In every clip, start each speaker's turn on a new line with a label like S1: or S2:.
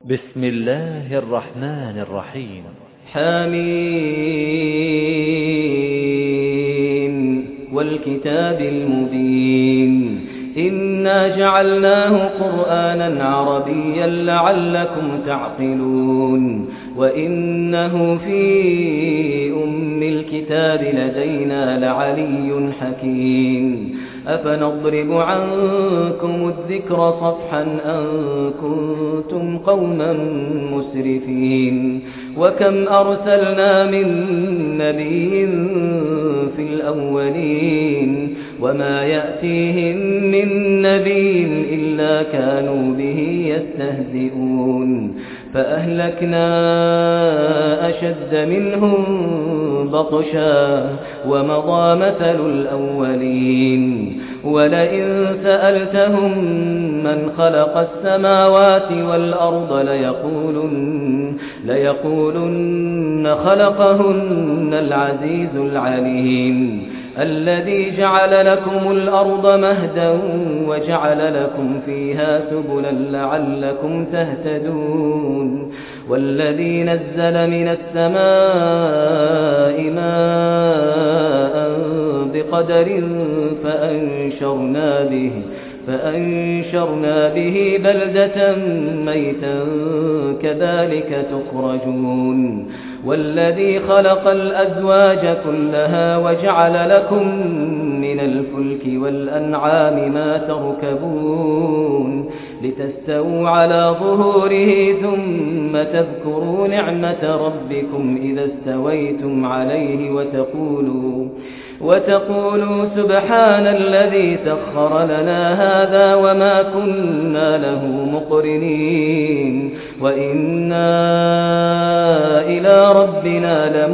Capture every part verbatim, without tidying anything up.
S1: بسم الله الرحمن الرحيم.
S2: حميم والكتاب المبين إنا جعلناه قرآنا عربيا لعلكم تعقلون وإنه في أم الكتاب لدينا لعلي حكيم أفنضرب عنكم الذكر صفحا أن كنتم قوما مسرفين وكم أرسلنا من نبي في الأولين وما يأتيهم من نبي إلا كانوا به يستهزئون فأهلكنا أشد منهم بطشا ومضى مثل الأولين ولئن سألتهم من خلق السماوات والأرض ليقولن, ليقولن خلقهن العزيز العليم الذي جعل لكم الأرض مهدا وجعل لكم فيها سبلا لعلكم تهتدون والذي نزل من السماء ماء بقدر فأنشرنا به فأنشرنا به بلدة ميتا كذلك تخرجون والذي خلق الأزواج كلها وجعل لكم من الفلك والأنعام ما تركبون لتستووا على ظهوره ثم تذكروا نعمة ربكم إذا استويتم عليه وتقولوا وتقولوا سبحان الذي سخر لنا هذا وما كنا له مقرنين وإنا إلى ربنا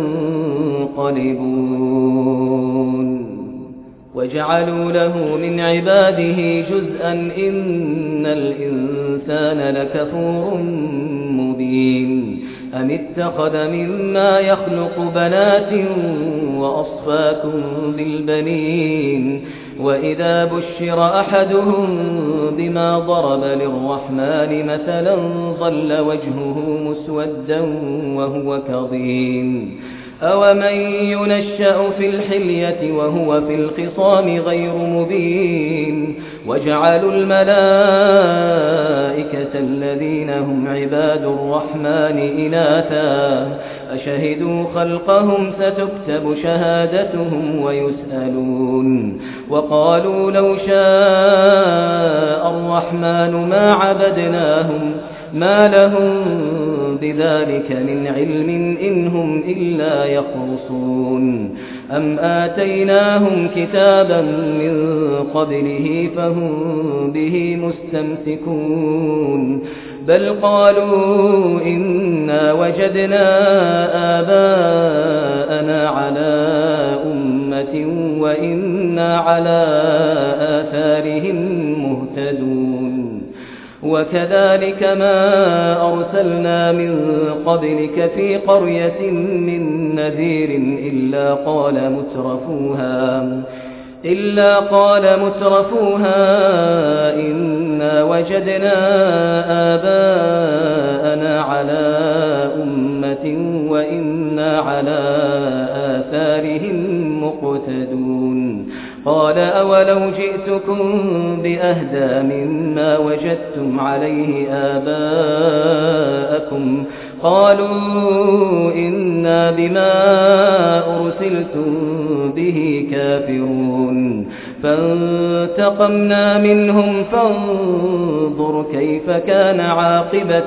S2: لمنقلبون وجعلوا له من عباده جزءا إن الإنسان لكفور مبين أم اتخذ مما يخلق بنات وأصفاكم بالبنين وإذا بشر أحدهم بما ضرب للرحمن مثلا ظل وجهه مسودا وهو كظيم أومن ينشأ في الحلية وهو في الخصام غير مبين وجعلوا الملائكة الذين هم عباد الرحمن إناثا أشهدوا خلقهم ستكتب شهادتهم ويسألون وقالوا لو شاء الرحمن ما عبدناهم ما لهم بذلك من علم إن هم إلا يخرصون أم آتيناهم كتابا من قبله فهم به مستمسكون بل قالوا إنا وجدنا آباءنا على أمة وإنا على آثارهم مهتدون وكذلك ما أرسلنا من قبلك في قرية من نذير إلا قال مترفوها إلا قال مترفوها إنا وجدنا آباءنا على أمة وإنا على آثارهم مقتدون قال أولو جئتكم بأهدى مما وجدتم عليه آباءكم قالوا إنا بما أرسلتم به كافرون فانتقمنا منهم فانظر كيف كان عاقبة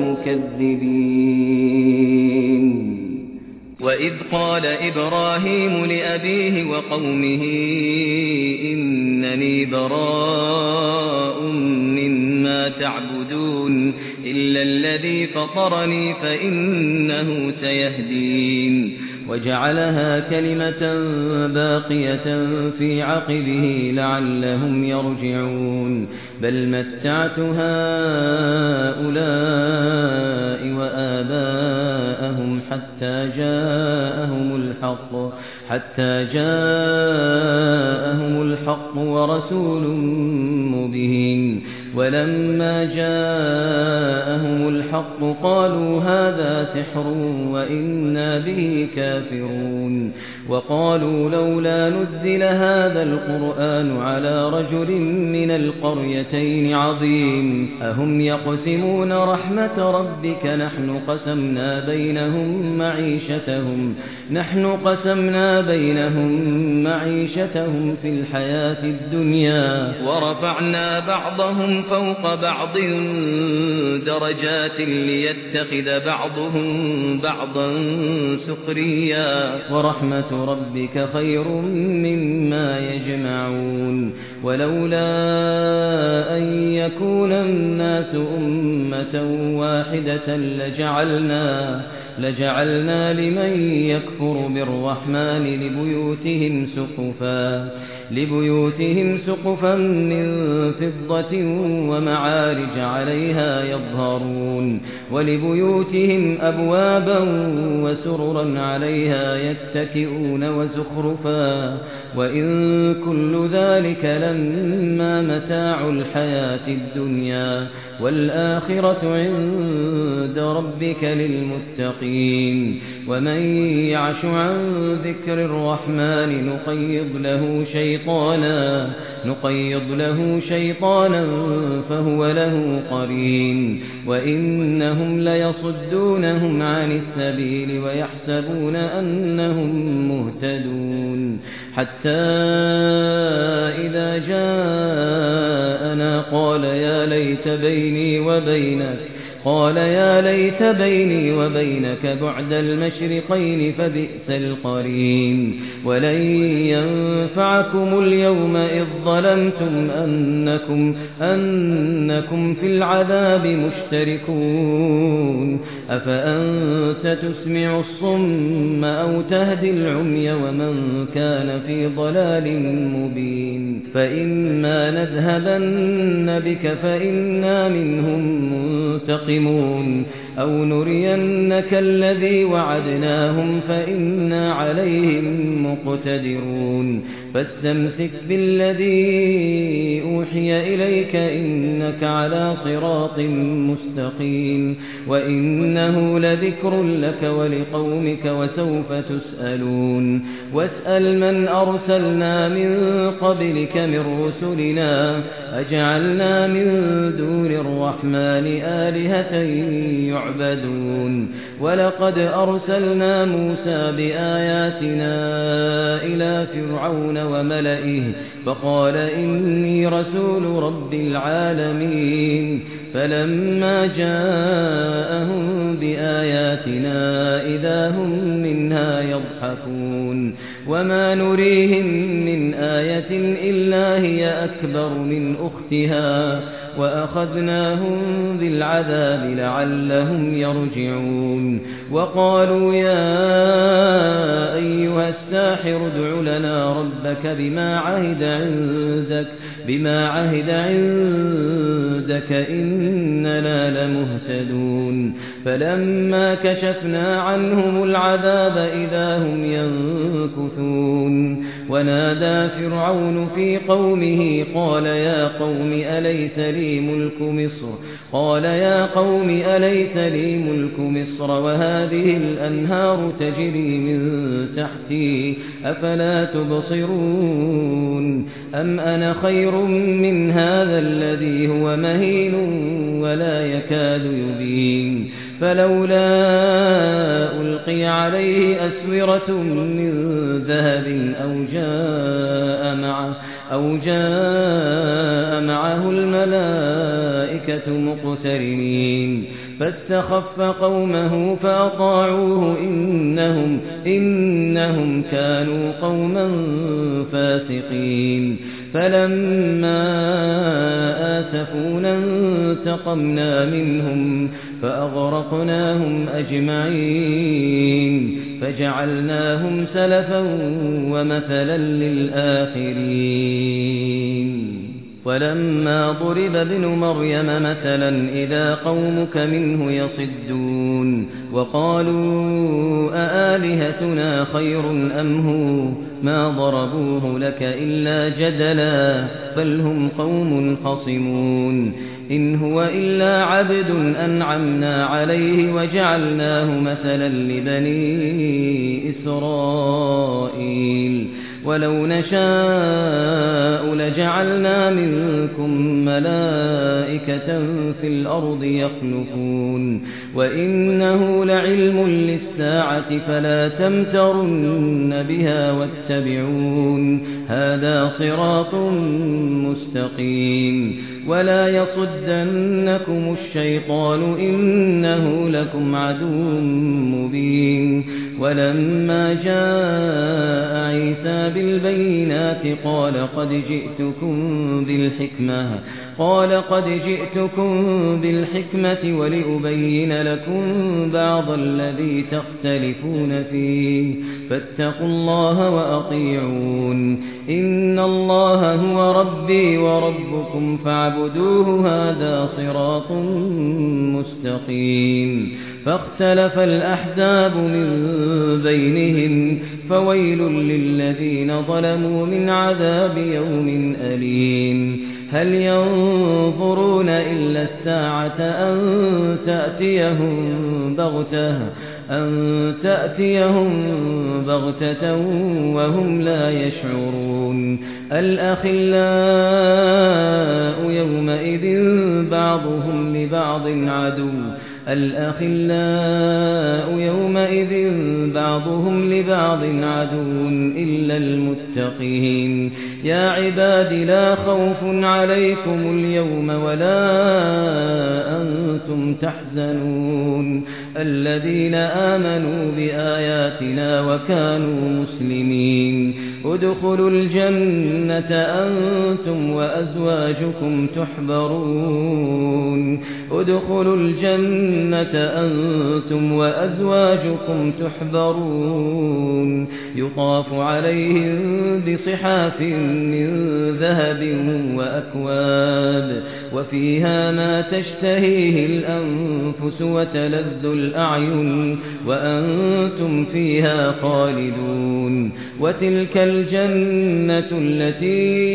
S2: المكذبين وإذ قال إبراهيم لأبيه وقومه إنني براء مما تعبدون إلا الذي فطرني فإنه سيهدين وجعلها كلمة باقية في عقبه لعلهم يرجعون بل متعت هؤلاء وآباءهم حتى جاءهم الحق حتى جاءهم الحق ورسول مبين ولما جاءهم الحق قالوا هذا سحر وإنا به كافرون وقالوا لولا نزل هذا القرآن على رجل من القريتين عظيم أهم يقسمون رحمة ربك نحن قسمنا بينهم معيشتهم نحن قسمنا بينهم معيشتهم في الحياة الدنيا ورفعنا بعضهم فوق بعض درجات ليتخذ بعضهم بعضا سخريا ورحمة ربك خير مما يجمعون ولولا أن يكون الناس أمة واحدة لجعلنا لجعلنا لمن يكفر بالرحمن لبيوتهم سقفا لبيوتهم سقفا من فضة ومعارج عليها يظهرون ولبيوتهم أبوابا وسررا عليها يتكئون وزخرفا وإن كل ذلك لما متاع الحياة الدنيا والآخرة عند ربك للمتقين ومن يعش عن ذكر الرحمن نقيض له شيطانا نقيض له شيطانا فهو له قرين وإنهم ليصدونهم عن السبيل ويحسبون أنهم مهتدون حتى إذا جاءنا قال يا ليت بيني وبينك قال يا ليت بيني وبينك بعد المشرقين فبئس القرين ولن ينفعكم اليوم إذ ظلمتم أنكم, أنكم في العذاب مشتركون أفأنت تسمع الصم أو تهدي العمي ومن كان في ضلال مبين فإما نذهبن بك فإنا منهم منتقمون أو نرينك الذي وعدناهم فإنا عليهم مقتدرون فاستمسك بالذي أوحي إليك إنك على صراط مستقيم وإنه لذكر لك ولقومك وسوف تسألون واسأل من أرسلنا من قبلك من رسلنا أجعلنا من دون الرحمن آلهة يعبدون ولقد أرسلنا موسى بآياتنا إلى فرعون وملئه فقال إني رسول رب العالمين فلما جاءهم بآياتنا إذا هم منها يضحكون وما نريهم من آية إلا هي أكبر من أختها وأخذناهم بالعذاب لعلهم يرجعون وقالوا يا أيها الساحر ادع لنا ربك بما عهد عندك بما عهد عندك إننا لمهتدون فلما كشفنا عنهم العذاب إذا هم ينكثون ونادى فرعون في قومه قال يا قوم أليس لي ملك مصر قال يا قوم أليس لي ملك مصر وهذه الأنهار تجري من تحتي أفلا تبصرون أم أنا خير من هذا الذي هو مهين ولا يكاد يبين فلولا ألقي عليه أسورة من ذهب أو جاء معه أو جاء معه الملائكة مقترنين فاستخف قومه فأطاعوه إنهم, إنهم كانوا قوما فاسقين فلما آسفونا انتقمنا منهم فأغرقناهم أجمعين فجعلناهم سلفا ومثلا للآخرين ولما ضرب ابن مريم مثلا إذا قومك منه يصدون وقالوا أآلهتنا خير أم هو ما ضربوه لك إلا جدلا بل هم قوم خصمون إن هو إلا عبد أنعمنا عليه وجعلناه مثلا لبني إسرائيل ولو نشاء لجعلنا منكم ملائكة في الأرض يخلفون وإنه لعلم للساعة فلا تمترن بها واتبعون هذا صراط مستقيم ولا يصدنكم الشيطان إنه لكم عدو مبين ولما جاء عيسى بالبينات قال قد جئتكم بالحكمة قال قد جئتكم بالحكمة ولأبين لكم بعض الذي تختلفون فيه فاتقوا الله وأطيعون إن الله هو ربي وربكم فاعبدوه هذا صراط مستقيم فاختلف الأحزاب من بينهم فويل للذين ظلموا من عذاب يوم أليم هل ينظرون إلا الساعة أن تأتيهم بغتة أن تأتيهم بغتة وهم لا يشعرون الأخلاء يومئذ بعضهم لبعض عدو الأخلاء يومئذ بعضهم لبعض عدو إلا المتقين يا عباد لا خوف عليكم اليوم ولا أنتم تحزنون الذين آمنوا بآياتنا وكانوا مسلمين ادخلوا الجنة أنتم وأزواجكم تحبرون ادخلوا الجنة أنتم وأزواجكم تحبرون يطاف عليهم بصحاف من ذهب وأكواب وفيها ما تشتهيه الأنفس وتلذ الأعين وأنتم فيها خالدون وتلك الجنة التي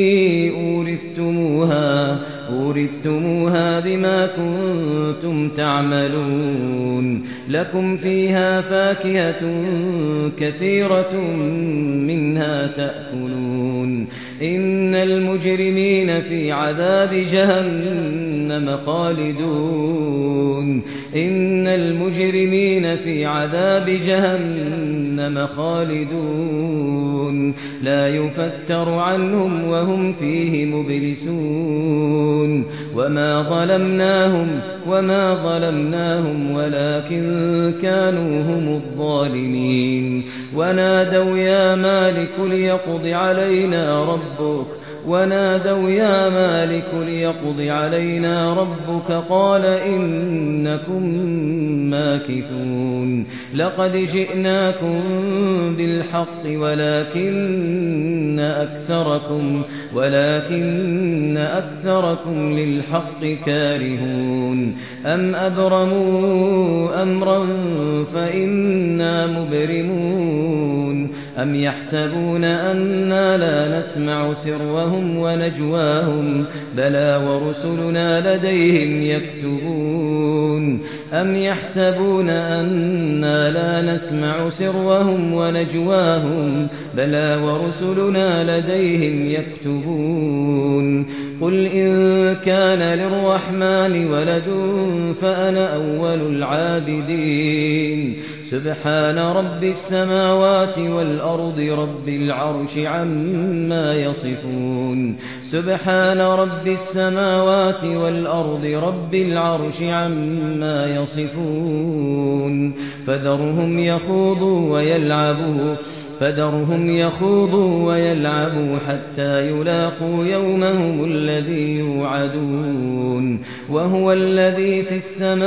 S2: أورثتموها أورثتموها بما كنتم تعملون لكم فيها فاكهة كثيرة منها تأكلون إن المجرمين في عذاب جهنم خالدون إن المجرمين في عذاب جهنم خالدون لا يفتر عنهم وهم فيه مبلسون وما ظلمناهم وما ظلمناهم ولكن كانوا هم الظالمين ونادوا يا مالك ليقض علينا ربك ونادوا يا مالك ليقض علينا ربك قال إنكم ماكثون لقد جئناكم بالحق ولكن أكثركم ولكن أكثركم للحق كارهون أم أبرموا أمرا فإنا مبرمون أم يحسبون أنا لا نسمع سرهم ونجواهم بلى ورسلنا لديهم يكتبون أم يحسبون أنا لا نسمع سرهم ونجواهم بلى ورسلنا لديهم يكتبون قل إن كان للرحمن ولد فأنا أول العابدين سبحان رب السماوات والأرض رب العرش عما يصفون سبحان رب السماوات والأرض رب العرش عما يصفون فذرهم يخوضوا ويلعبوا فذرهم يخوضوا ويلعبوا حتى يلاقوا يومهم الذي يوعدون وهو الذي في السماء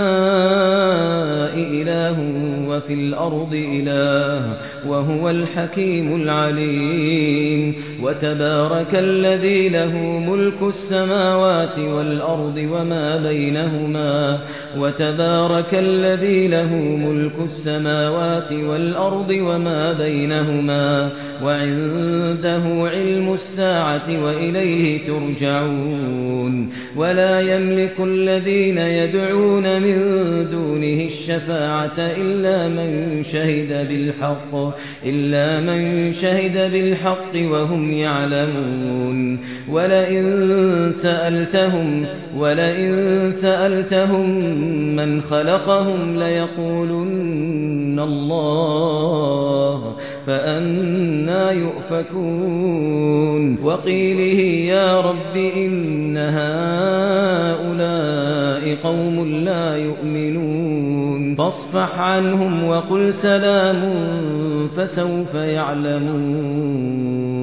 S2: إله وفي الأرض إله وهو الحكيم العليم وتبارك الذي له ملك السماوات والأرض وما بينهما وتبارك الذي له ملك السماوات والأرض وما بينهما وعنده علم الساعة وإليه ترجعون ولا يملك الذين يدعون من دونه الشفاعة إلا من شهد بالحق إلا من شهد بالحق وهم يعلمون ولئن سألتهم ولئن سألتهم من خلقهم ليقولن الله فأنى يؤفكون وقيله يا رب إن هؤلاء قوم لا يؤمنون فاصفح عنهم وقل سلام فسوف يعلمون